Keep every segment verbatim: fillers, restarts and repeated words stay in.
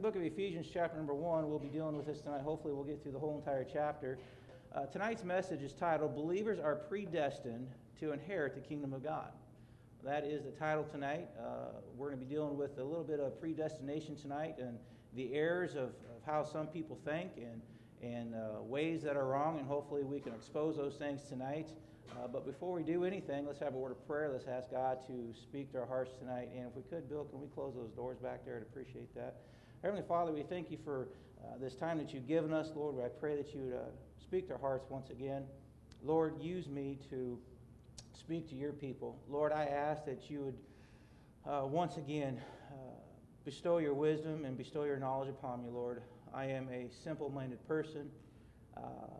book of Ephesians, chapter number one. We'll be dealing with this tonight. Hopefully we'll get through the whole entire chapter. Uh, tonight's message is titled, Believers Are Predestined to Inherit the Kingdom of God. That is the title tonight. Uh, we're going to be dealing with a little bit of predestination tonight and the errors of, of how some people think and, and uh, ways that are wrong, and hopefully we can expose those things tonight. Uh, but before we do anything, let's have a word of prayer. Let's ask God to speak to our hearts tonight. And if we could, Bill, can we close those doors back there? I'd appreciate that. Heavenly Father, we thank you for uh, this time that you've given us. Lord, I pray that you would uh, speak to our hearts once again. Lord, use me to speak to your people. Lord, I ask that you would uh, once again uh, bestow your wisdom and bestow your knowledge upon me, Lord. I am a simple-minded person. Uh,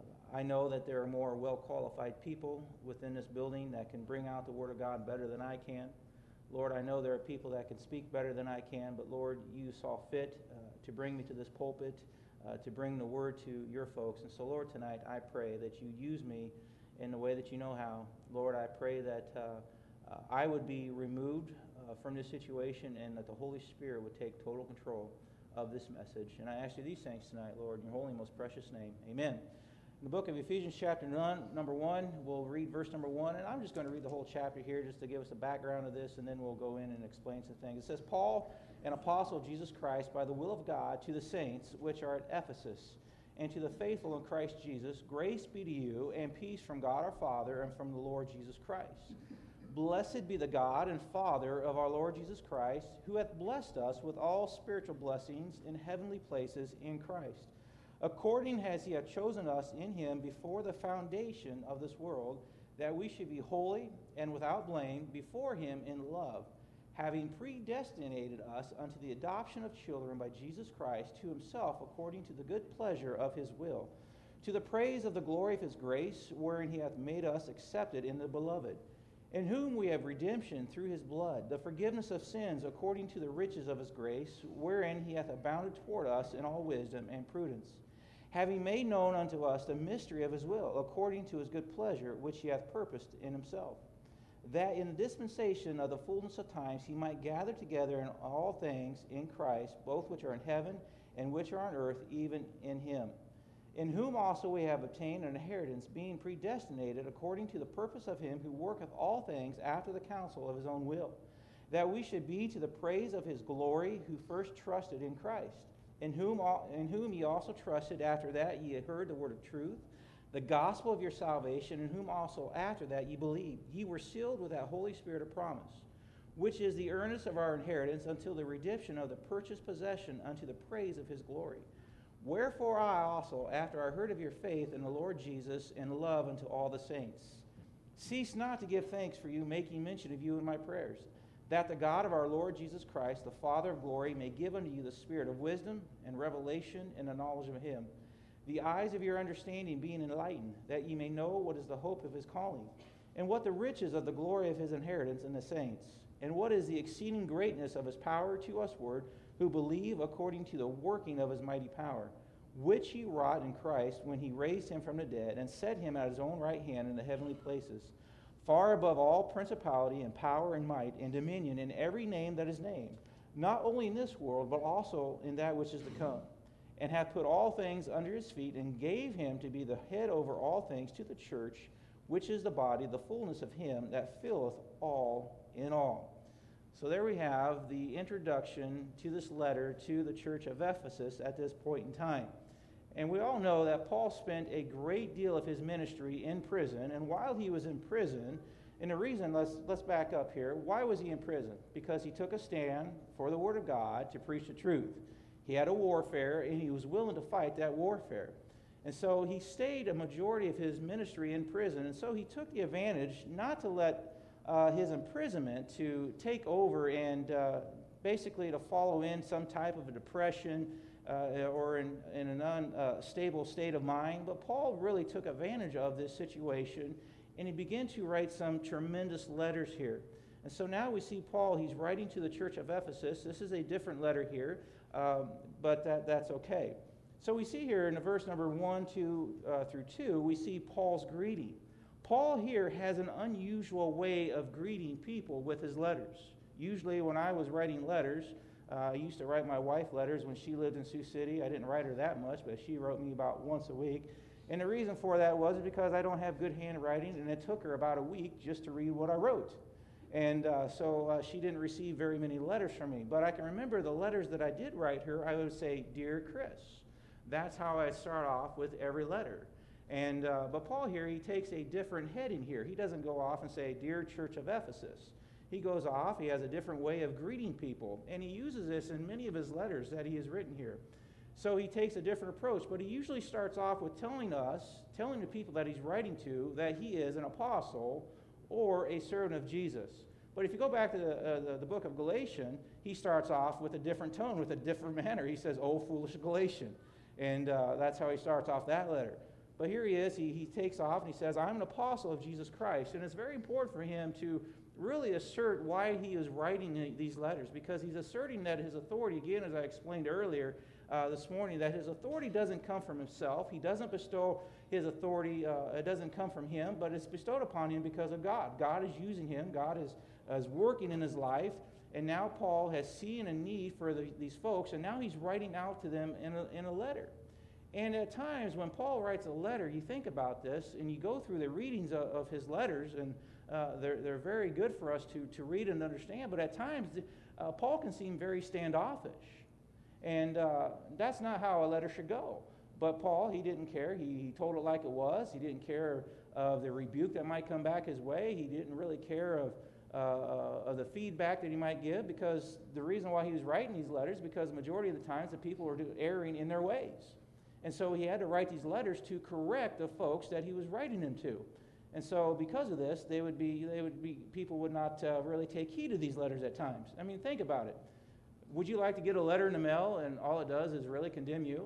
I know that there are more well-qualified people within this building that can bring out the Word of God better than I can. Lord, I know there are people that can speak better than I can, but Lord, you saw fit uh, to bring me to this pulpit, uh, to bring the Word to your folks. And so, Lord, tonight I pray that you use me in the way that you know how. Lord, I pray that uh, uh, I would be removed uh, from this situation and that the Holy Spirit would take total control of this message. And I ask you these things tonight, Lord, in your holy and most precious name. Amen. In the book of Ephesians, chapter one, number one, we'll read verse number one, and I'm just going to read the whole chapter here just to give us a background of this, and then we'll go in and explain some things. It says, Paul, an apostle of Jesus Christ, by the will of God, to the saints which are at Ephesus, and to the faithful in Christ Jesus, grace be to you, and peace from God our Father and from the Lord Jesus Christ. Blessed be the God and Father of our Lord Jesus Christ, who hath blessed us with all spiritual blessings in heavenly places in Christ, according as he hath chosen us in him before the foundation of this world, that we should be holy and without blame before him in love, having predestinated us unto the adoption of children by Jesus Christ to himself according to the good pleasure of his will, to the praise of the glory of his grace, wherein he hath made us accepted in the beloved, in whom we have redemption through his blood, the forgiveness of sins according to the riches of his grace, wherein he hath abounded toward us in all wisdom and prudence, having made known unto us the mystery of his will, according to his good pleasure, which he hath purposed in himself, that in the dispensation of the fullness of times he might gather together in all things in Christ, both which are in heaven and which are on earth, even in him, in whom also we have obtained an inheritance, being predestinated according to the purpose of him who worketh all things after the counsel of his own will, that we should be to the praise of his glory, who first trusted in Christ, in whom, in whom ye also trusted after that ye had heard the word of truth, the gospel of your salvation, in whom also after that ye believed. Ye were sealed with that Holy Spirit of promise, which is the earnest of our inheritance until the redemption of the purchased possession unto the praise of his glory. Wherefore I also, after I heard of your faith in the Lord Jesus and love unto all the saints, cease not to give thanks for you, making mention of you in my prayers, that the God of our Lord Jesus Christ, the Father of glory, may give unto you the spirit of wisdom and revelation and the knowledge of him, the eyes of your understanding being enlightened, that ye may know what is the hope of his calling, and what the riches of the glory of his inheritance in the saints, and what is the exceeding greatness of his power to usward, who believe according to the working of his mighty power, which he wrought in Christ when he raised him from the dead, and set him at his own right hand in the heavenly places, far above all principality and power and might and dominion in every name that is named, not only in this world, but also in that which is to come, and hath put all things under his feet, and gave him to be the head over all things to the church, which is the body, the fullness of him that filleth all in all. So there we have the introduction to this letter to the church of Ephesus at this point in time. And we all know that Paul spent a great deal of his ministry in prison, and while he was in prison, and the reason, let's, let's back up here, why was he in prison? Because he took a stand for the Word of God to preach the truth. He had a warfare, and he was willing to fight that warfare. And so he stayed a majority of his ministry in prison, and so he took the advantage not to let uh, his imprisonment to take over and uh, basically to follow in some type of a depression, Uh, or in, in an unstable state of mind. But Paul really took advantage of this situation, and he began to write some tremendous letters here. And so now we see Paul, he's writing to the church of Ephesus. This is a different letter here, um, but that, that's okay. So we see here in the verse number one, two, uh, through two, we see Paul's greeting. Paul here has an unusual way of greeting people with his letters. Usually when I was writing letters, Uh, I used to write my wife letters when she lived in Sioux City. I didn't write her that much, but she wrote me about once a week. And the reason for that was because I don't have good handwriting, and it took her about a week just to read what I wrote. And uh, so uh, she didn't receive very many letters from me. But I can remember the letters that I did write her, I would say, "Dear Chris." That's how I start off with every letter. And uh, but Paul here, he takes a different heading here. He doesn't go off and say, "Dear Church of Ephesus." He goes off, he has a different way of greeting people. And he uses this in many of his letters that he has written here. So he takes a different approach, but he usually starts off with telling us, telling the people that he's writing to, that he is an apostle or a servant of Jesus. But if you go back to the, uh, the, the book of Galatians, he starts off with a different tone, with a different manner. He says, "Oh, foolish Galatian." And uh, that's how he starts off that letter. But here he is, he, he takes off and he says, "I'm an apostle of Jesus Christ." And it's very important for him to really assert why he is writing these letters, because he's asserting that his authority, again, as I explained earlier uh, this morning, that his authority doesn't come from himself. He doesn't bestow his authority, uh, it doesn't come from him, but it's bestowed upon him because of God. God is using him, God is, is working in his life, and now Paul has seen a need for the, these folks, and now he's writing out to them in a, in a letter. And at times when Paul writes a letter, you think about this, and you go through the readings of, of his letters, and uh, they're, they're very good for us to, to read and understand, but at times uh, Paul can seem very standoffish. And uh, that's not how a letter should go. But Paul, he didn't care. He, he told it like it was. He didn't care of the rebuke that might come back his way. He didn't really care of, uh, of the feedback that he might give, because the reason why he was writing these letters, because the majority of the times the people were erring in their ways. And so he had to write these letters to correct the folks that he was writing them to. And so because of this, they would be, they would be, people would not uh, really take heed to these letters at times. I mean, think about it. Would you like to get a letter in the mail and all it does is really condemn you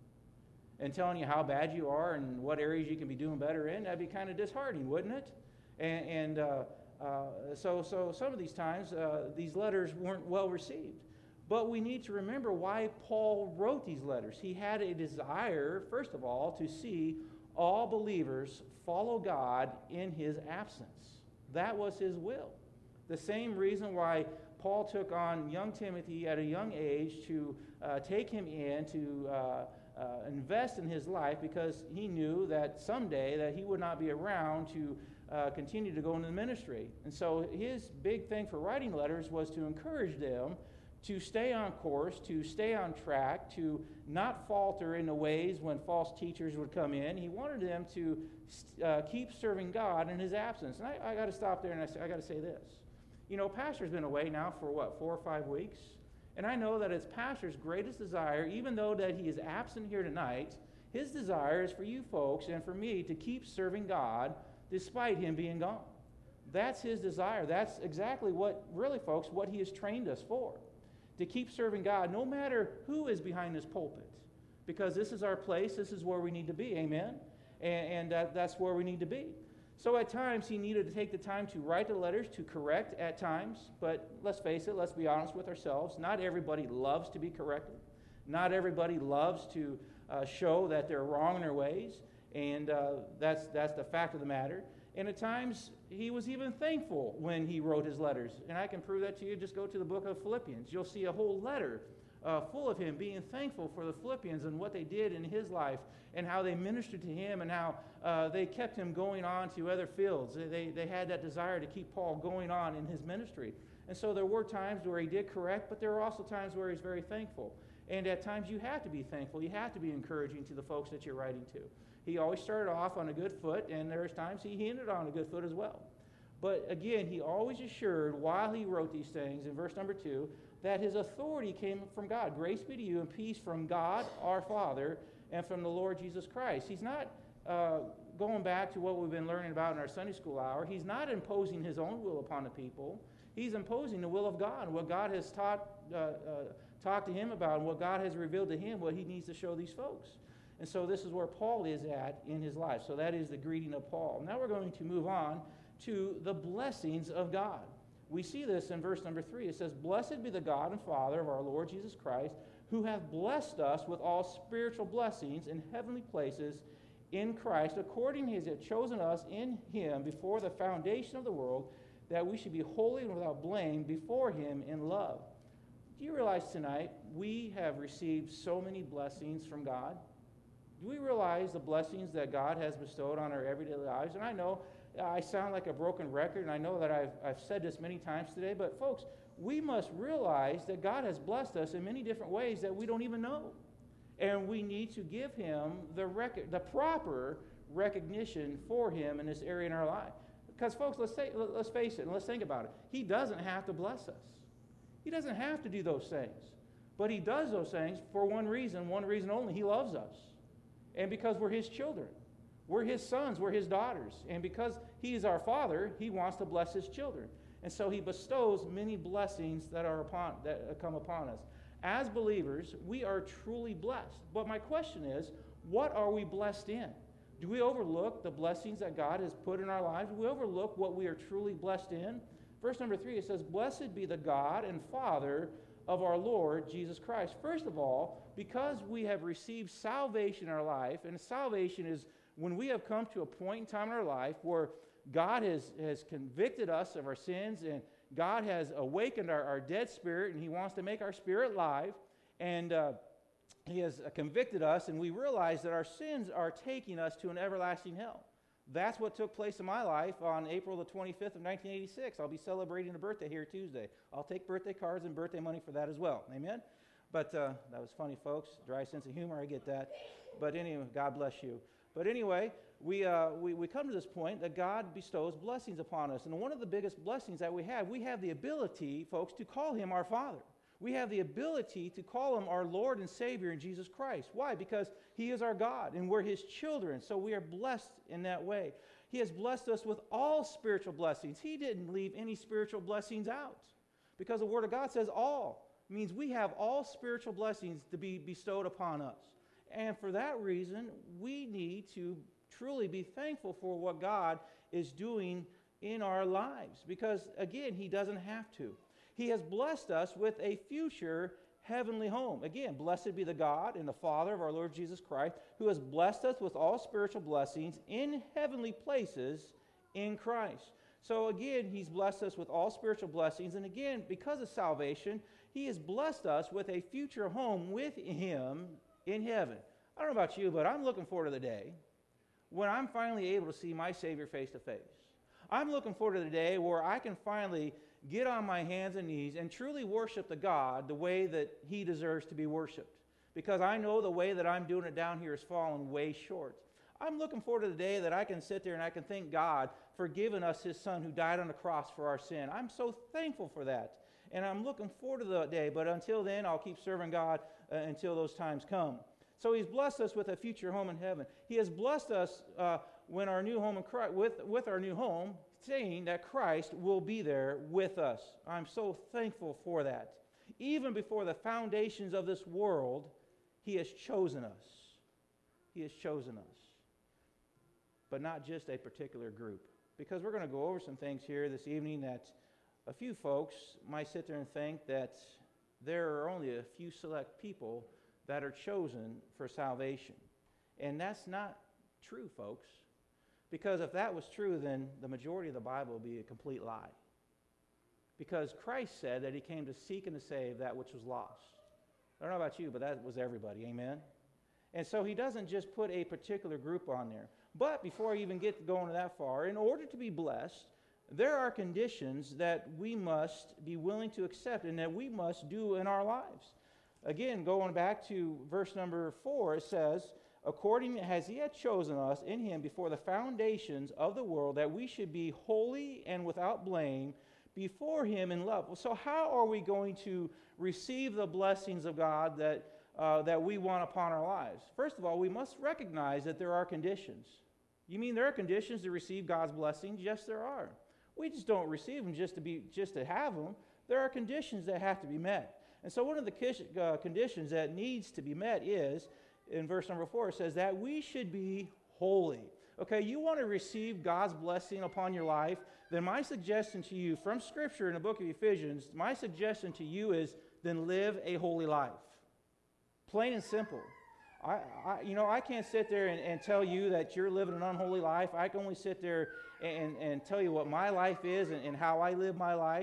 and telling you how bad you are and what areas you can be doing better in? That'd be kind of disheartening, wouldn't it? And, and uh, uh, so, so some of these times, uh, these letters weren't well received. But we need to remember why Paul wrote these letters. He had a desire, first of all, to see all believers follow God in his absence. That was his will. The same reason why Paul took on young Timothy at a young age to uh, take him in, to uh, uh, invest in his life, because he knew that someday that he would not be around to uh, continue to go into the ministry. And so his big thing for writing letters was to encourage them to stay on course, to stay on track, to not falter in the ways when false teachers would come in. He wanted them to uh, keep serving God in his absence. And I, I got to stop there and I, say, I got to say this. You know, pastor's been away now for what, four or five weeks? And I know that it's pastor's greatest desire, even though that he is absent here tonight, his desire is for you folks and for me to keep serving God despite him being gone. That's his desire. That's exactly what, really folks, what he has trained us for. To keep serving God no matter who is behind this pulpit. Because this is our place, this is where we need to be, amen? And, and that, that's where we need to be. So at times he needed to take the time to write the letters, to correct at times, but let's face it, let's be honest with ourselves. Not everybody loves to be corrected. Not everybody loves to uh, show that they're wrong in their ways, and uh, that's, that's the fact of the matter. And at times, he was even thankful when he wrote his letters. And I can prove that to you. Just go to the book of Philippians. You'll see a whole letter uh, full of him being thankful for the Philippians and what they did in his life and how they ministered to him and how uh, they kept him going on to other fields. They, they had that desire to keep Paul going on in his ministry. And so there were times where he did correct, but there were also times where he's very thankful. And at times you have to be thankful. You have to be encouraging to the folks that you're writing to. He always started off on a good foot, and there's times he ended on a good foot as well. But again, he always assured while he wrote these things, in verse number two, that his authority came from God. Grace be to you and peace from God our Father and from the Lord Jesus Christ. He's not uh, going back to what we've been learning about in our Sunday school hour. He's not imposing his own will upon the people. He's imposing the will of God, what God has taught, uh, uh, talked to him about, and what God has revealed to him, what he needs to show these folks. And so this is where Paul is at in his life. So that is the greeting of Paul. Now we're going to move on to the blessings of God. We see this in verse number three. It says, "Blessed be the God and Father of our Lord Jesus Christ, who hath blessed us with all spiritual blessings in heavenly places in Christ, according as he hath chosen us in him before the foundation of the world, that we should be holy and without blame before him in love." Do you realize tonight we have received so many blessings from God? Do we realize the blessings that God has bestowed on our everyday lives? And I know I sound like a broken record, and I know that I've, I've said this many times today, but folks, we must realize that God has blessed us in many different ways that we don't even know. And we need to give him the rec- the proper recognition for him in this area in our life. Because, folks, let's, say, let's face it, and let's think about it. He doesn't have to bless us. He doesn't have to do those things. But he does those things for one reason, one reason only. He loves us. And because we're his children. We're his sons, we're his daughters. And because he is our father, he wants to bless his children. And so he bestows many blessings that are upon that come upon us. As believers, we are truly blessed. But my question is, what are we blessed in? Do we overlook the blessings that God has put in our lives? Do we overlook what we are truly blessed in? Verse number three, it says, "Blessed be the God and Father of our Lord Jesus Christ." First of all, because we have received salvation in our life, and salvation is when we have come to a point in time in our life where God has, has convicted us of our sins, and God has awakened our, our dead spirit, and he wants to make our spirit live, and uh, he has convicted us, and we realize that our sins are taking us to an everlasting hell. That's what took place in my life on April the twenty-fifth of nineteen eighty-six. I'll be celebrating a birthday here Tuesday. I'll take birthday cards and birthday money for that as well. Amen? But uh, that was funny, folks. Dry sense of humor, I get that. But anyway, God bless you. But anyway, we, uh, we, we come to this point that God bestows blessings upon us. And one of the biggest blessings that we have, we have the ability, folks, to call him our Father. We have the ability to call him our Lord and Savior in Jesus Christ. Why? Because he is our God, and we're his children, so we are blessed in that way. He has blessed us with all spiritual blessings. He didn't leave any spiritual blessings out, because the Word of God says all. It means we have all spiritual blessings to be bestowed upon us. And for that reason, we need to truly be thankful for what God is doing in our lives, because, again, he doesn't have to. He has blessed us with a future heavenly home. Again, blessed be the God and the Father of our Lord Jesus Christ, who has blessed us with all spiritual blessings in heavenly places in Christ. So again, he's blessed us with all spiritual blessings. And again, because of salvation, he has blessed us with a future home with him in heaven. I don't know about you, but I'm looking forward to the day when I'm finally able to see my Savior face to face. I'm looking forward to the day where I can finally get on my hands and knees and truly worship the God the way that he deserves to be worshiped. Because I know the way that I'm doing it down here has fallen way short. I'm looking forward to the day that I can sit there and I can thank God for giving us his son who died on the cross for our sin. I'm so thankful for that. And I'm looking forward to the day. But until then, I'll keep serving God uh, until those times come. So he's blessed us with a future home in heaven. He has blessed us uh, when our new home in Christ, with, with our new home, saying that Christ will be there with us. I'm so thankful for that. Even before the foundations of this world, he has chosen us. He has chosen us. But not just a particular group. Because we're going to go over some things here this evening that a few folks might sit there and think that there are only a few select people that are chosen for salvation. And that's not true, folks. Because if that was true, then the majority of the Bible would be a complete lie. Because Christ said that he came to seek and to save that which was lost. I don't know about you, but that was everybody, amen? And so he doesn't just put a particular group on there. But before I even get going that far, in order to be blessed, there are conditions that we must be willing to accept and that we must do in our lives. Again, going back to verse number four, it says, "According as he had chosen us in him before the foundations of the world, that we should be holy and without blame before him in love." So how are we going to receive the blessings of God that, uh, that we want upon our lives? First of all, we must recognize that there are conditions. You mean there are conditions to receive God's blessings? Yes, there are. We just don't receive them just to, be, just to have them. There are conditions that have to be met. And so one of the uh, conditions that needs to be met is, in verse number four, it says that we should be holy. Okay, you want to receive God's blessing upon your life, then my suggestion to you from Scripture in the book of Ephesians, my suggestion to you is then live a holy life. Plain and simple. I, I you know, I can't sit there and, and tell you that you're living an unholy life. I can only sit there and, and tell you what my life is and, and how I live my life.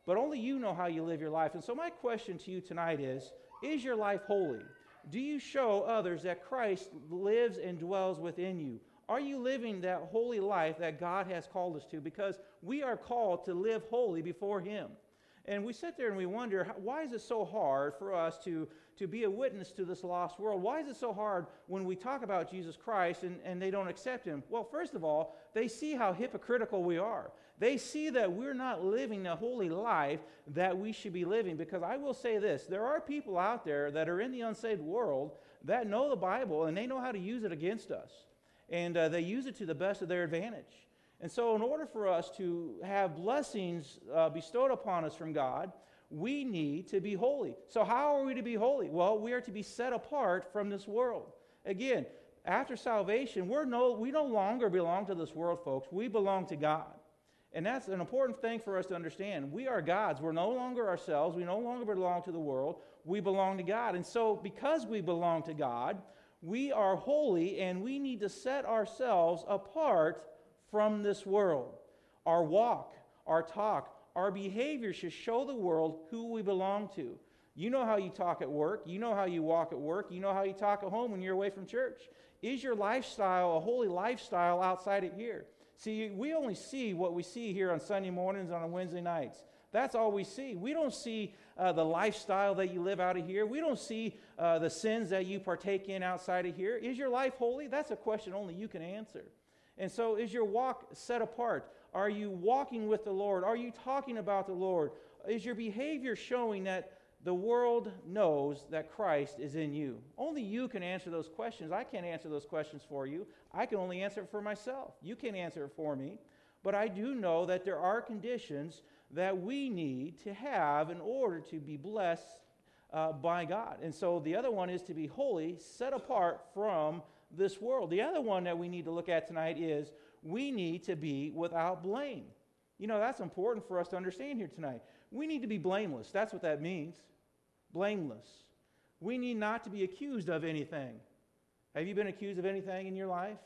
but only you know how you live your life. And so my question to you tonight is, is your life holy? Do you show others that Christ lives and dwells within you? Are you living that holy life that God has called us to? Because we are called to live holy before Him. And we sit there and we wonder, why is it so hard for us to, to be a witness to this lost world? Why is it so hard when we talk about Jesus Christ and, and they don't accept Him? Well, first of all, they see how hypocritical we are. They see that we're not living the holy life that we should be living. Because I will say this, there are people out there that are in the unsaved world that know the Bible and they know how to use it against us. And uh, they use it to the best of their advantage. And so in order for us to have blessings uh, bestowed upon us from God, we need to be holy. So how are we to be holy? Well, we are to be set apart from this world. Again, after salvation, we're no, we no longer belong to this world, folks. We belong to God. And that's an important thing for us to understand. We are God's. We're no longer ourselves. We no longer belong to the world. We belong to God. And so because we belong to God, we are holy, and we need to set ourselves apart from this world. Our walk, our talk, our behavior should show the world who we belong to. You know how you talk at work. You know how you walk at work. You know how you talk at home when you're away from church. Is your lifestyle a holy lifestyle outside of here? See, we only see what we see here on Sunday mornings and on Wednesday nights. That's all we see. We don't see uh, the lifestyle that you live out of here. We don't see uh, the sins that you partake in outside of here. Is your life holy? That's a question only you can answer. And so is your walk set apart? Are you walking with the Lord? Are you talking about the Lord? Is your behavior showing that the world knows that Christ is in you? Only you can answer those questions. I can't answer those questions for you. I can only answer it for myself. You can't answer it for me. But I do know that there are conditions that we need to have in order to be blessed uh, by God. And so the other one is to be holy, set apart from this world. The other one that we need to look at tonight is we need to be without blame. You know, that's important for us to understand here tonight. We need to be blameless. That's what that means. Blameless. We need not to be accused of anything. Have you been accused of anything in your life?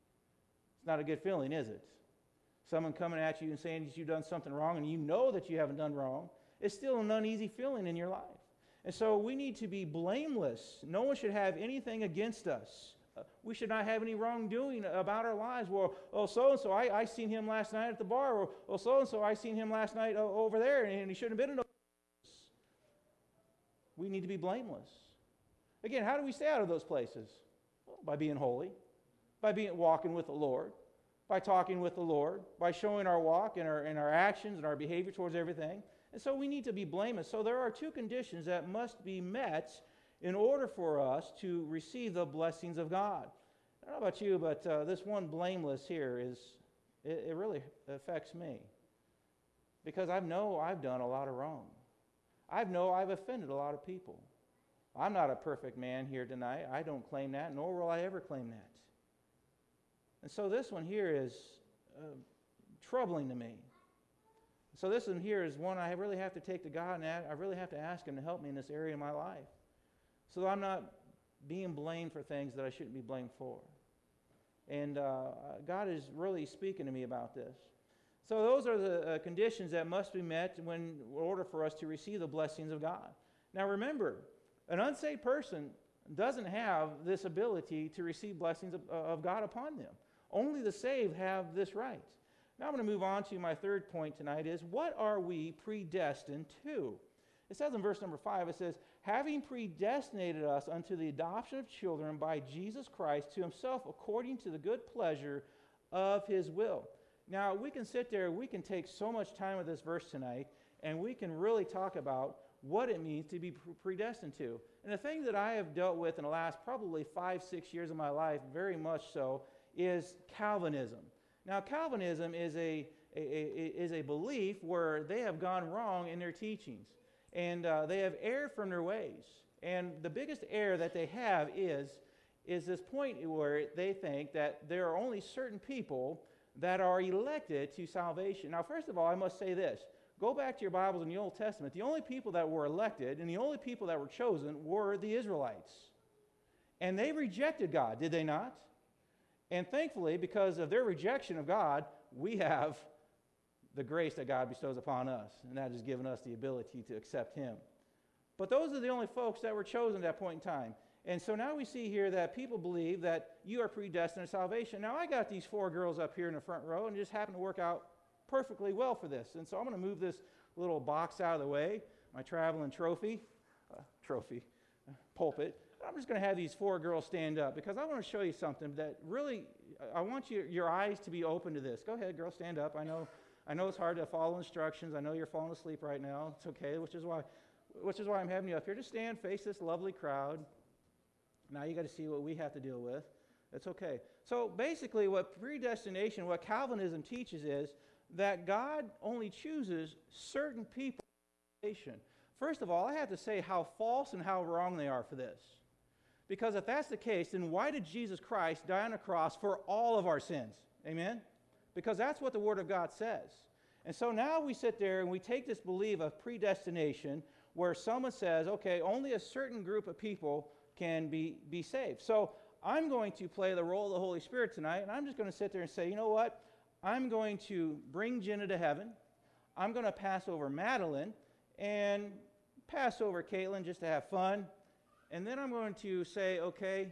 It's not a good feeling, is it? Someone coming at you and saying that you've done something wrong and you know that you haven't done wrong. It's still an uneasy feeling in your life. And so we need to be blameless. No one should have anything against us. Uh, we should not have any wrongdoing about our lives. Well, oh, so-and-so, I, I seen him last night at the bar. Or, oh, so-and-so, I seen him last night uh, over there, and he shouldn't have been in those. We need to be blameless. Again, how do we stay out of those places? Well, by being holy, by being walking with the Lord, by talking with the Lord, by showing our walk and our, and our actions and our behavior towards everything. And so we need to be blameless. So there are two conditions that must be met in order for us to receive the blessings of God. I don't know about you, but uh, this one blameless here is, it, it really affects me. Because I know I've done a lot of wrong. I know I've offended a lot of people. I'm not a perfect man here tonight. I don't claim that, nor will I ever claim that. And so this one here is uh, troubling to me. So this one here is one I really have to take to God, and I really have to ask Him to help me in this area of my life, so that I'm not being blamed for things that I shouldn't be blamed for. And uh, God is really speaking to me about this. So those are the uh, conditions that must be met when, in order for us to receive the blessings of God. Now remember, an unsaved person doesn't have this ability to receive blessings of, of God upon them. Only the saved have this right. Now I'm going to move on to my third point tonight is, what are we predestined to? It says in verse number five, it says, having predestinated us unto the adoption of children by Jesus Christ to Himself according to the good pleasure of His will. Now we can sit there, we can take so much time with this verse tonight, and we can really talk about what it means to be predestined to. And the thing that I have dealt with in the last probably five, six years of my life, very much so, is Calvinism. Now Calvinism is a, a, a, is a belief where they have gone wrong in their teachings. And uh, they have erred from their ways. And the biggest error that they have is, is this point where they think that there are only certain people that are elected to salvation. Now, first of all, I must say this. Go back to your Bibles in the Old Testament. The only people that were elected and the only people that were chosen were the Israelites. And they rejected God, did they not? And thankfully, because of their rejection of God, we have the grace that God bestows upon us, and that has given us the ability to accept him. But those are the only folks that were chosen at that point in time. And so now we see here that people believe that you are predestined to salvation. Now, I got these four girls up here in the front row, and it just happened to work out perfectly well for this. And so I'm going to move this little box out of the way, my traveling trophy, uh, trophy, uh, pulpit. I'm just going to have these four girls stand up because I want to show you something that really, I want you, your eyes to be open to this. Go ahead, girls, stand up. I know, I know it's hard to follow instructions. I know you're falling asleep right now. It's okay, which is why, which is why I'm having you up here. Just stand, face this lovely crowd. Now you got to see what we have to deal with. It's okay. So basically what predestination, what Calvinism teaches is that God only chooses certain people for salvation. First of all, I have to say how false and how wrong they are for this. Because if that's the case, then why did Jesus Christ die on the cross for all of our sins? Amen? Because that's what the Word of God says. And so now we sit there and we take this belief of predestination where someone says, okay, only a certain group of people can be, be saved. So I'm going to play the role of the Holy Spirit tonight, and I'm just going to sit there and say, you know what? I'm going to bring Jenna to heaven. I'm going to pass over Madeline and pass over Caitlin just to have fun. And then I'm going to say, okay,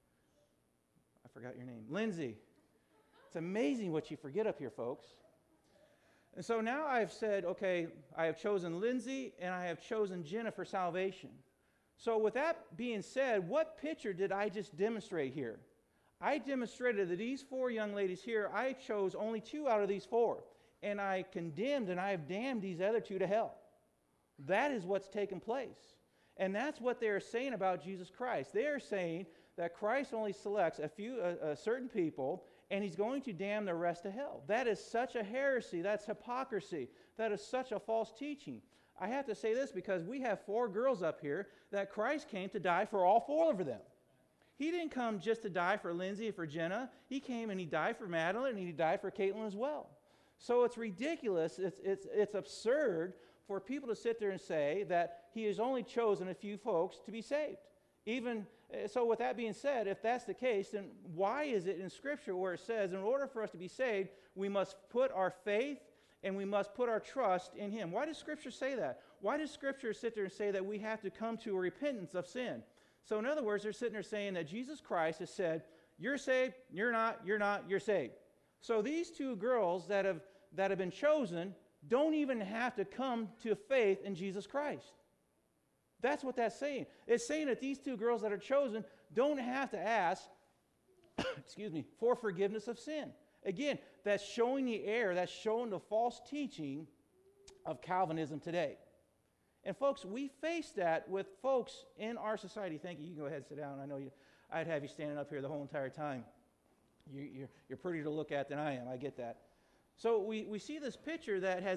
I forgot your name, Lindsay. It's amazing what you forget up here, folks. And so now I've said, okay, I have chosen Lindsay and I have chosen Jenna for salvation. So with that being said, what picture did I just demonstrate here? I demonstrated that these four young ladies here, I chose only two out of these four. And I condemned and I have damned these other two to hell. That is what's taken place. And that's what they're saying about Jesus Christ. They are saying that Christ only selects a few, a, a certain people, and he's going to damn the rest to hell. That is such a heresy. That's hypocrisy. That is such a false teaching. I have to say this because we have four girls up here that Christ came to die for all four of them. He didn't come just to die for Lindsay and for Jenna. He came and he died for Madeline and he died for Caitlin as well. So it's ridiculous. It's, it's, it's absurd for people to sit there and say that he has only chosen a few folks to be saved. Even so, with that being said, if that's the case, then why is it in Scripture where it says in order for us to be saved, we must put our faith and we must put our trust in him? Why does Scripture say that? Why does Scripture sit there and say that we have to come to a repentance of sin? So in other words, they're sitting there saying that Jesus Christ has said, you're saved, you're not, you're not, you're saved. So these two girls that have, that have been chosen don't even have to come to faith in Jesus Christ. That's what that's saying. It's saying that these two girls that are chosen don't have to ask, excuse me, for forgiveness of sin. Again, that's showing the error, that's showing the false teaching of Calvinism today. And folks, we face that with folks in our society. Thank you. You can go ahead and sit down. I know you, I'd have you standing up here the whole entire time. You, you're, you're prettier to look at than I am. I get that. So we, we see this picture that has...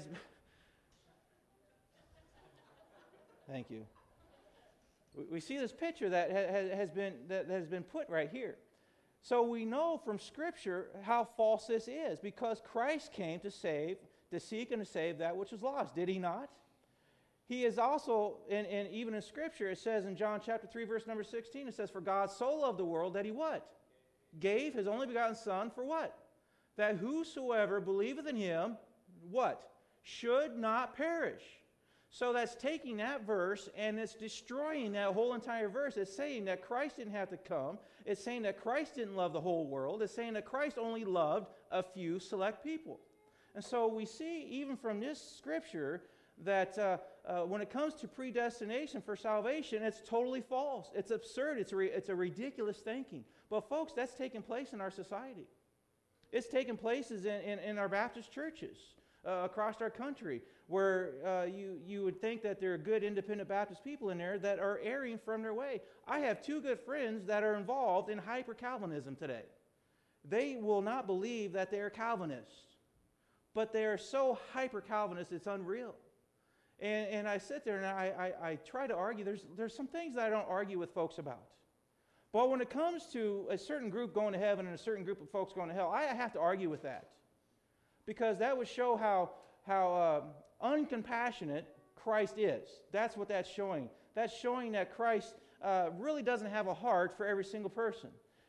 Thank you. We, we see this picture that ha, has, been, that has been put right here. So we know from Scripture how false this is, because Christ came to save, to seek and to save that which was lost. Did he not? He is also, and, and even in Scripture, it says in John chapter three, verse number sixteen, it says, for God so loved the world that he what? Gave his only begotten Son for what? That whosoever believeth in him, what? Should not perish. So that's taking that verse and it's destroying that whole entire verse. It's saying that Christ didn't have to come. It's saying that Christ didn't love the whole world. It's saying that Christ only loved a few select people. And so we see even from this Scripture that uh, uh, when it comes to predestination for salvation, it's totally false. It's absurd. It's, re- it's a ridiculous thinking. But folks, that's taking place in our society. It's taking places in, in, in our Baptist churches uh, across our country where uh, you, you would think that there are good independent Baptist people in there that are erring from their way. I have two good friends that are involved in hyper-Calvinism today. They will not believe that they are Calvinists, but they are so hyper-Calvinist it's unreal. And, and I sit there and I, I, I try to argue. There's, there's some things that I don't argue with folks about. But when it comes to a certain group going to heaven and a certain group of folks going to hell, I have to argue with that. Because that would show how, how uh, uncompassionate Christ is. That's what that's showing. That's showing that Christ uh, really doesn't have a heart for every single person.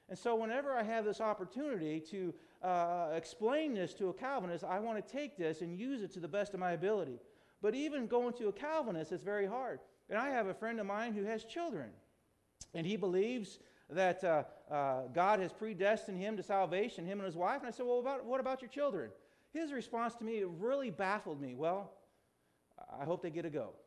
And so whenever I have this opportunity to uh, explain this to a Calvinist, I want to take this and use it to the best of my ability. But even going to a Calvinist, it's very hard. And I have a friend of mine who has children. And he believes that uh, uh, God has predestined him to salvation, him and his wife. And I said, well, about, what about your children? His response to me, it really baffled me. Well, I hope they get a go.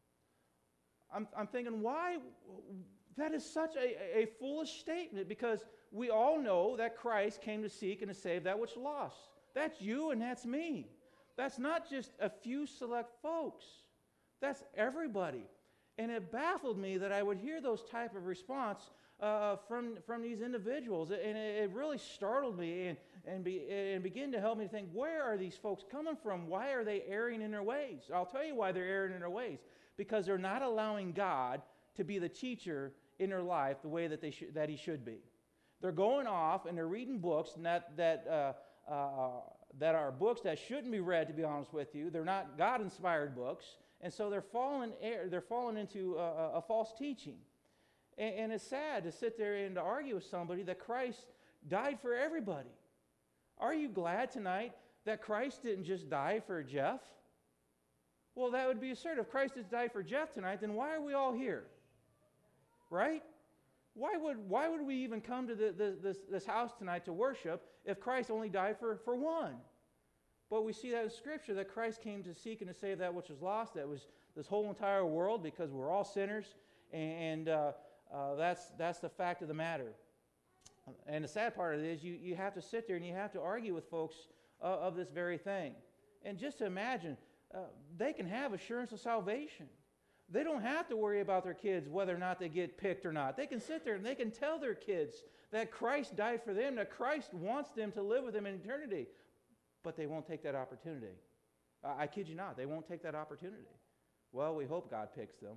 I'm, I'm thinking, why? That is such a, a foolish statement, because we all know that Christ came to seek and to save that which lost. That's you and that's me. That's not just a few select folks. That's everybody. And it baffled me that I would hear those type of response uh, from, from these individuals. And it, it really startled me and, and, be, and began to help me think, where are these folks coming from? Why are they erring in their ways? I'll tell you why they're erring in their ways. Because they're not allowing God to be the teacher in their life the way that they should, that He should be. They're going off and they're reading books that that uh, uh, that are books that shouldn't be read. To be honest with you, they're not God-inspired books, and so they're falling they're falling into a, a false teaching. And, and it's sad to sit there and to argue with somebody that Christ died for everybody. Are you glad tonight that Christ didn't just die for Jeff? Well, that would be absurd. If Christ has died for Jeff tonight, then why are we all here? Right? Why would why would we even come to the, the, this, this house tonight to worship if Christ only died for, for one? But we see that in Scripture, that Christ came to seek and to save that which was lost. That was this whole entire world, because we're all sinners, and uh, uh, that's that's the fact of the matter. And the sad part of it is you, you have to sit there and you have to argue with folks uh, of this very thing. And just to imagine, Uh, they can have assurance of salvation. They don't have to worry about their kids, whether or not they get picked or not. They can sit there and they can tell their kids that Christ died for them, that Christ wants them to live with Him in eternity. But they won't take that opportunity. I, I kid you not, they won't take that opportunity. Well, we hope God picks them.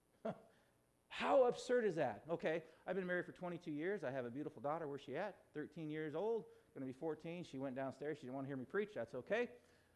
How absurd is that? Okay, I've been married for twenty-two years. I have a beautiful daughter. Where's she at? thirteen years old, going to be fourteen. She went downstairs. She didn't want to hear me preach. That's okay.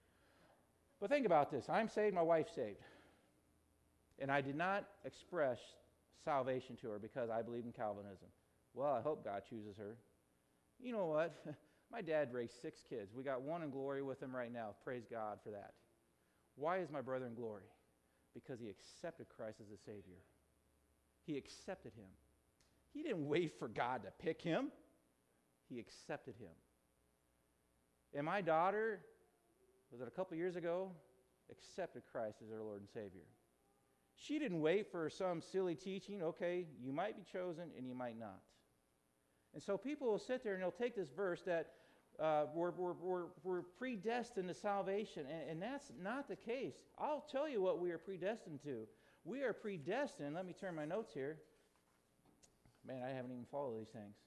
But think about this. I'm saved, my wife's saved. And I did not express salvation to her because I believe in Calvinism. Well, I hope God chooses her. You know what? My dad raised six kids. We got one in glory with him right now. Praise God for that. Why is my brother in glory? Because he accepted Christ as a Savior. He accepted Him. He didn't wait for God to pick him. He accepted Him. And my daughter, was it a couple years ago, accepted Christ as her Lord and Savior. She didn't wait for some silly teaching. Okay, you might be chosen and you might not. And so people will sit there and they'll take this verse that uh, we're, we're, we're, we're predestined to salvation, and, and that's not the case. I'll tell you what we are predestined to. We are predestined. Let me turn my notes here. Man, I haven't even followed these things.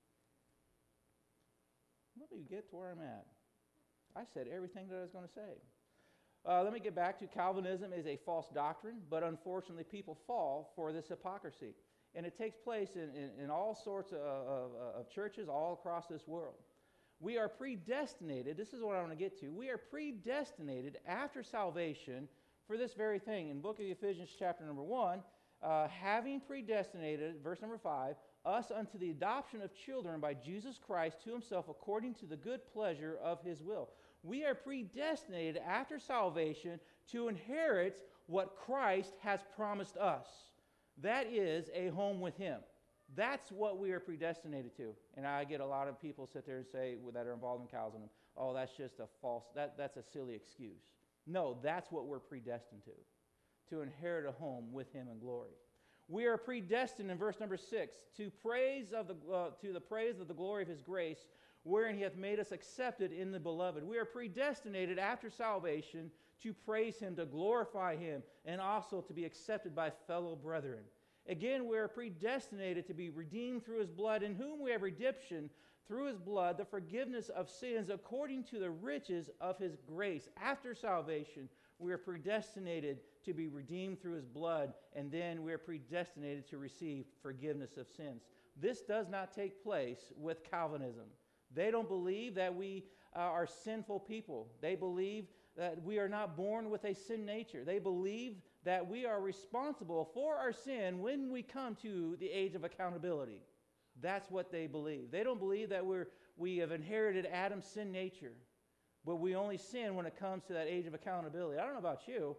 Let me get to where I'm at. I said everything that I was going to say. Uh, let me get back to Calvinism is a false doctrine, but unfortunately people fall for this hypocrisy. And it takes place in, in, in all sorts of, of, of churches all across this world. We are predestinated, this is what I want to get to, we are predestinated after salvation for this very thing. In the book of Ephesians chapter number one, uh, having predestinated, verse number five, us unto the adoption of children by Jesus Christ to Himself according to the good pleasure of His will. We are predestinated after salvation to inherit what Christ has promised us. That is a home with Him. That's what we are predestinated to. And I get a lot of people sit there and say, that are involved in Calvinism, oh, that's just a false, that, that's a silly excuse. No, that's what we're predestined to, to inherit a home with Him in glory. We are predestined in verse number six to praise of the uh, to the praise of the glory of His grace, wherein He hath made us accepted in the Beloved. We are predestinated after salvation to praise Him, to glorify Him, and also to be accepted by fellow brethren. Again, we are predestinated to be redeemed through His blood, in whom we have redemption through His blood, the forgiveness of sins according to the riches of His grace. After salvation, we are predestinated to be redeemed through His blood, and then we are predestinated to receive forgiveness of sins. This does not take place with Calvinism. They don't believe that we uh, are sinful people. They believe that we are not born with a sin nature. They believe that we are responsible for our sin when we come to the age of accountability. That's what they believe. They don't believe that we're, we have inherited Adam's sin nature, but we only sin when it comes to that age of accountability. I don't know about you,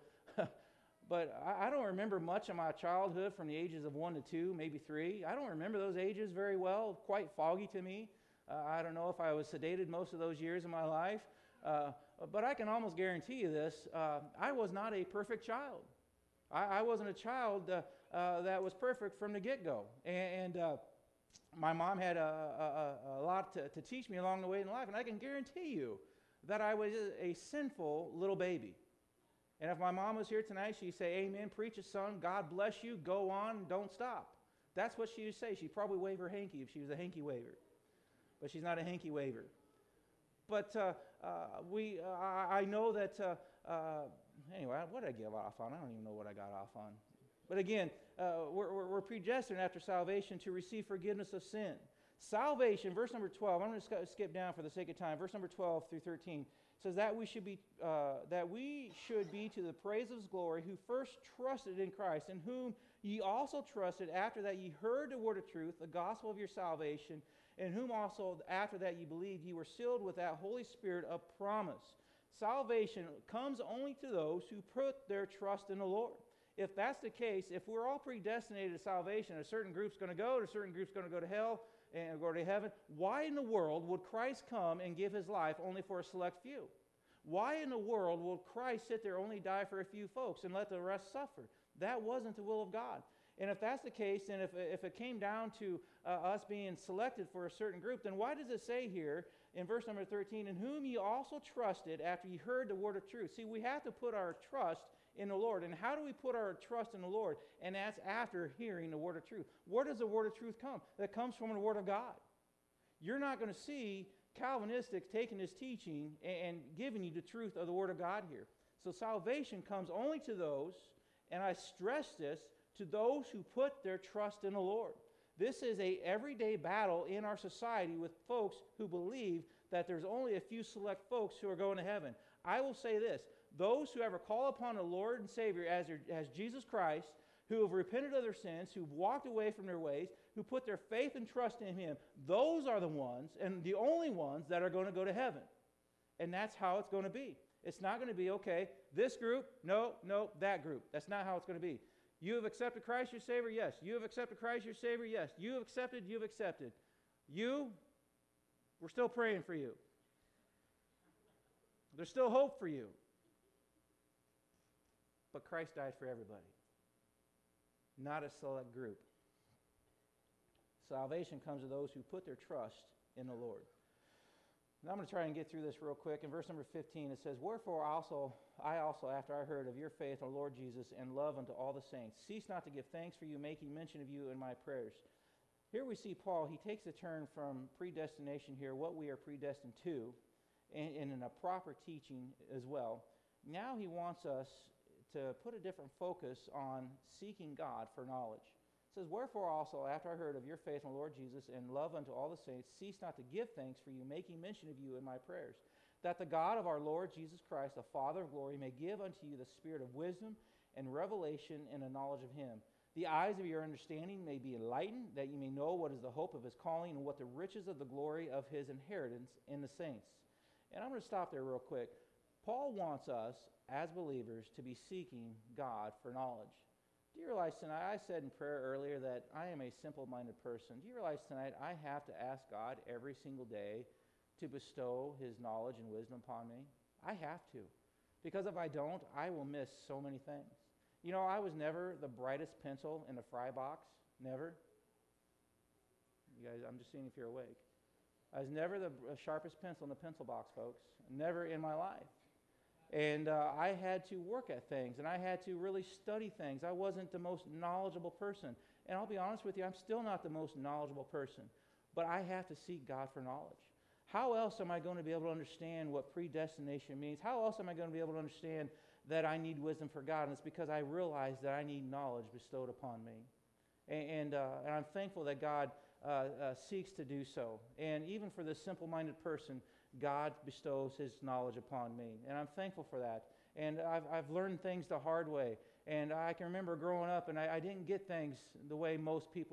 but I, I don't remember much of my childhood from the ages of one to two, maybe three. I don't remember those ages very well, quite foggy to me. Uh, I don't know if I was sedated most of those years of my life, uh, but I can almost guarantee you this. Uh, I was not a perfect child. I, I wasn't a child uh, uh, that was perfect from the get-go. And, and uh, my mom had a, a, a lot to, to teach me along the way in life, and I can guarantee you that I was a sinful little baby. And if my mom was here tonight, she'd say, amen, preach it, son, God bless you, go on, don't stop. That's what she would say. She'd probably wave her hanky if she was a hanky waver. But she's not a hanky waver. But uh, uh, we, uh, I know that, uh, uh, anyway, what did I get off on? I don't even know what I got off on. But again, uh, we're, we're predestined after salvation to receive forgiveness of sin. Salvation, verse number twelve, I'm going to skip down for the sake of time. Verse number twelve through thirteen says that we should be uh, that we should be to the praise of his glory, who first trusted in Christ, in whom ye also trusted after that ye heard the word of truth, the gospel of your salvation, in whom also after that ye believed, ye were sealed with that Holy Spirit of promise. Salvation comes only to those who put their trust in the Lord. If that's the case, if we're all predestinated to salvation, a certain group's going to go, a certain group's going to go to hell and go to heaven, why in the world would Christ come and give his life only for a select few? Why in the world will Christ sit there only die for a few folks and let the rest suffer? That wasn't the will of God. And if that's the case, and if, if it came down to uh, us being selected for a certain group, then why does it say here in verse number thirteen, in whom ye also trusted after ye heard the word of truth? See, we have to put our trust in the Lord. And how do we put our trust in the Lord? And that's after hearing the word of truth. Where does the word of truth come? That comes from the word of God. You're not going to see Calvinistics taking this teaching and giving you the truth of the word of God here. So salvation comes only to those, and I stress this, to those who put their trust in the Lord. This is a everyday battle in our society with folks who believe that there's only a few select folks who are going to heaven. I will say this, those who ever call upon the Lord and Savior as, their, as Jesus Christ, who have repented of their sins, who've walked away from their ways, who put their faith and trust in him, those are the ones and the only ones that are going to go to heaven. And that's how it's going to be. It's not going to be, okay, this group, no, no, that group. That's not how it's going to be. You have accepted Christ your Savior? Yes. You have accepted Christ your Savior? Yes. You have accepted? You've accepted. You, we're still praying for you. There's still hope for you. But Christ died for everybody, not a select group. Salvation comes to those who put their trust in the Lord. Now I'm going to try and get through this real quick. In verse number fifteen, it says, wherefore also I also, after I heard of your faith in the Lord Jesus and love unto all the saints, cease not to give thanks for you, making mention of you in my prayers. Here we see Paul, he takes a turn from predestination here, what we are predestined to, and, and in a proper teaching as well. Now he wants us to put a different focus on seeking God for knowledge. It says, wherefore also, after I heard of your faith in the Lord Jesus and love unto all the saints, cease not to give thanks for you, making mention of you in my prayers, that the God of our Lord Jesus Christ, the Father of glory, may give unto you the spirit of wisdom and revelation in the knowledge of him. The eyes of your understanding may be enlightened, that you may know what is the hope of his calling and what the riches of the glory of his inheritance in the saints. And I'm going to stop there real quick. Paul wants us, as believers, to be seeking God for knowledge. Do you realize tonight, I said in prayer earlier that I am a simple-minded person. Do you realize tonight I have to ask God every single day to bestow his knowledge and wisdom upon me? I have to. Because if I don't, I will miss so many things. You know, I was never the brightest pencil in the fry box. Never. You guys, I'm just seeing if you're awake. I was never the sharpest pencil in the pencil box, folks. Never in my life. And uh, I had to work at things, and I had to really study things. I wasn't the most knowledgeable person. And I'll be honest with you, I'm still not the most knowledgeable person. But I have to seek God for knowledge. How else am I going to be able to understand what predestination means? How else am I going to be able to understand that I need wisdom for God? And it's because I realize that I need knowledge bestowed upon me. And, and, uh, and I'm thankful that God uh, uh, seeks to do so. And even for this simple-minded person, God bestows his knowledge upon me. And I'm thankful for that. And I've, I've learned things the hard way. And I can remember growing up, and I, I didn't get things the way most people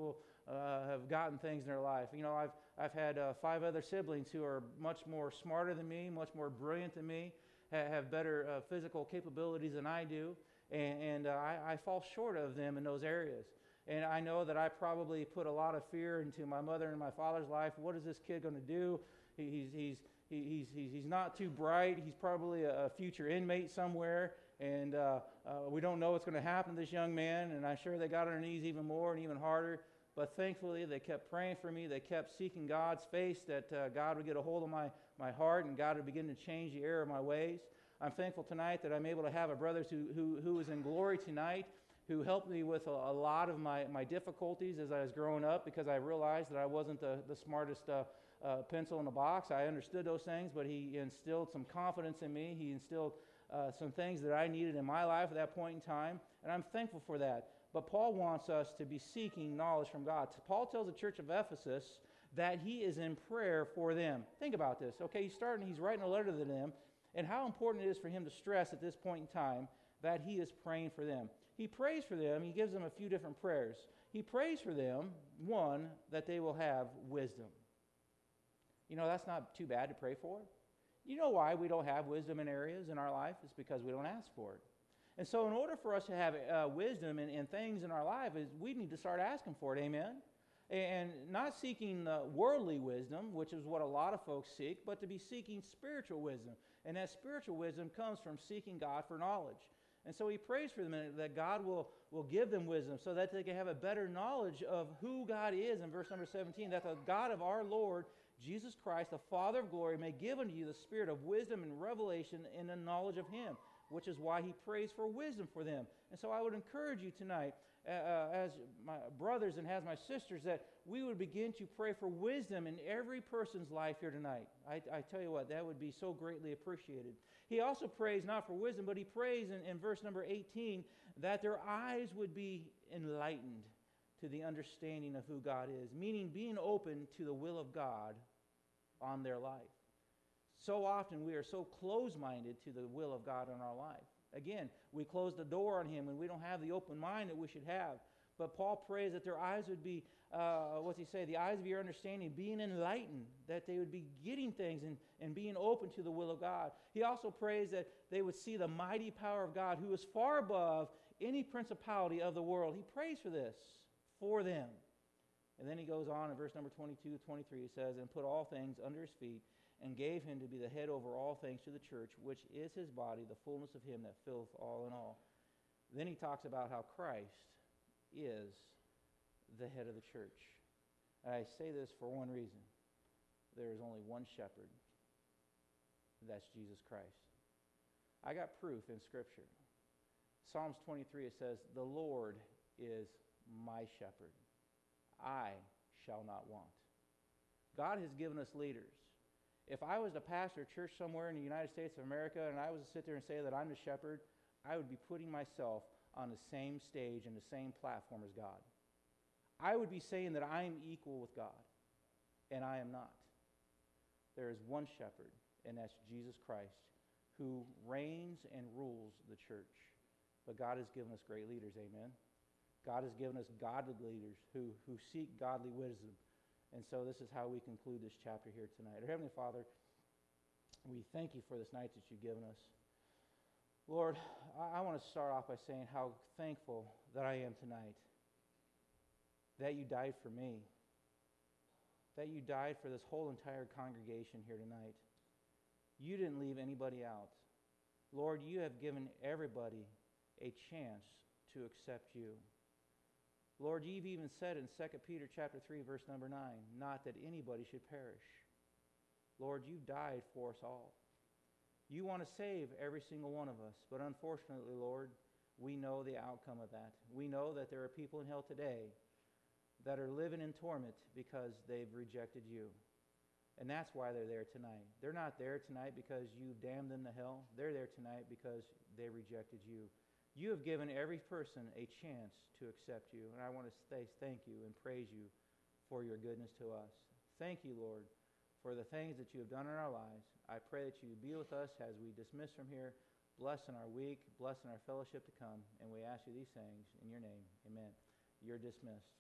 uh, have gotten things in their life. You know, I've, I've had uh, five other siblings who are much more smarter than me, much more brilliant than me, ha- have better uh, physical capabilities than I do, and, and uh, I, I fall short of them in those areas. And I know that I probably put a lot of fear into my mother and my father's life. What is this kid going to do? He, he's, he's, he, he's, he's, he's not too bright. He's probably a future inmate somewhere. And uh, uh, we don't know what's going to happen to this young man. And I'm sure they got on their knees even more and even harder. But thankfully, they kept praying for me. They kept seeking God's face, that uh, God would get a hold of my, my heart and God would begin to change the error of my ways. I'm thankful tonight that I'm able to have a brother who, who, who is in glory tonight, who helped me with a, a lot of my, my difficulties as I was growing up, because I realized that I wasn't the, the smartest uh, uh, pencil in the box. I understood those things, but he instilled some confidence in me. He instilled uh, some things that I needed in my life at that point in time, and I'm thankful for that. But Paul wants us to be seeking knowledge from God. Paul tells the church of Ephesus that he is in prayer for them. Think about this. Okay, he's starting, he's writing a letter to them, and how important it is for him to stress at this point in time that he is praying for them. He prays for them. He gives them a few different prayers. He prays for them, one, that they will have wisdom. You know, that's not too bad to pray for. You know why we don't have wisdom in areas in our life? It's because we don't ask for it. And so in order for us to have uh, wisdom in, in things in our life, is we need to start asking for it, amen? And not seeking uh, worldly wisdom, which is what a lot of folks seek, but to be seeking spiritual wisdom. And that spiritual wisdom comes from seeking God for knowledge. And so he prays for them that God will, will give them wisdom so that they can have a better knowledge of who God is in verse number seventeen, that the God of our Lord Jesus Christ, the Father of glory, may give unto you the spirit of wisdom and revelation in the knowledge of him, which is why he prays for wisdom for them. And so I would encourage you tonight, uh, as my brothers and as my sisters, that we would begin to pray for wisdom in every person's life here tonight. I, I tell you what, that would be so greatly appreciated. He also prays not for wisdom, but he prays in, in verse number eighteen that their eyes would be enlightened to the understanding of who God is, meaning being open to the will of God on their life. So often we are so closed-minded to the will of God in our life. Again, we close the door on him and we don't have the open mind that we should have. But Paul prays that their eyes would be, uh, what's he say, the eyes of your understanding, being enlightened, that they would be getting things and, and being open to the will of God. He also prays that they would see the mighty power of God, who is far above any principality of the world. He prays for this, for them. And then he goes on in verse number twenty-two, twenty-three, he says, and put all things under his feet, and gave him to be the head over all things to the church, which is his body, the fullness of him that filleth all in all. Then he talks about how Christ is the head of the church. And I say this for one reason. There is only one shepherd. That's Jesus Christ. I got proof in Scripture. Psalms twenty-three, it says, the Lord is my shepherd. I shall not want. God has given us leaders. If I was to pastor a church somewhere in the United States of America and I was to sit there and say that I'm the shepherd, I would be putting myself on the same stage and the same platform as God. I would be saying that I am equal with God, and I am not. There is one shepherd, and that's Jesus Christ, who reigns and rules the church. But God has given us great leaders, amen? God has given us godly leaders who, who seek godly wisdom. And so this is how we conclude this chapter here tonight. Our Heavenly Father, we thank you for this night that you've given us. Lord, I, I want to start off by saying how thankful that I am tonight that you died for me, that you died for this whole entire congregation here tonight. You didn't leave anybody out. Lord, you have given everybody a chance to accept you. Lord, you've even said in Second Peter chapter three, verse number nine, not that anybody should perish. Lord, you died for us all. You want to save every single one of us, but unfortunately, Lord, we know the outcome of that. We know that there are people in hell today that are living in torment because they've rejected you. And that's why they're there tonight. They're not there tonight because you damned them to hell. They're there tonight because they rejected you. You have given every person a chance to accept you. And I want to say thank you and praise you for your goodness to us. Thank you, Lord, for the things that you have done in our lives. I pray that you be with us as we dismiss from here. Bless in our week. Bless in our fellowship to come. And we ask you these things in your name. Amen. You're dismissed.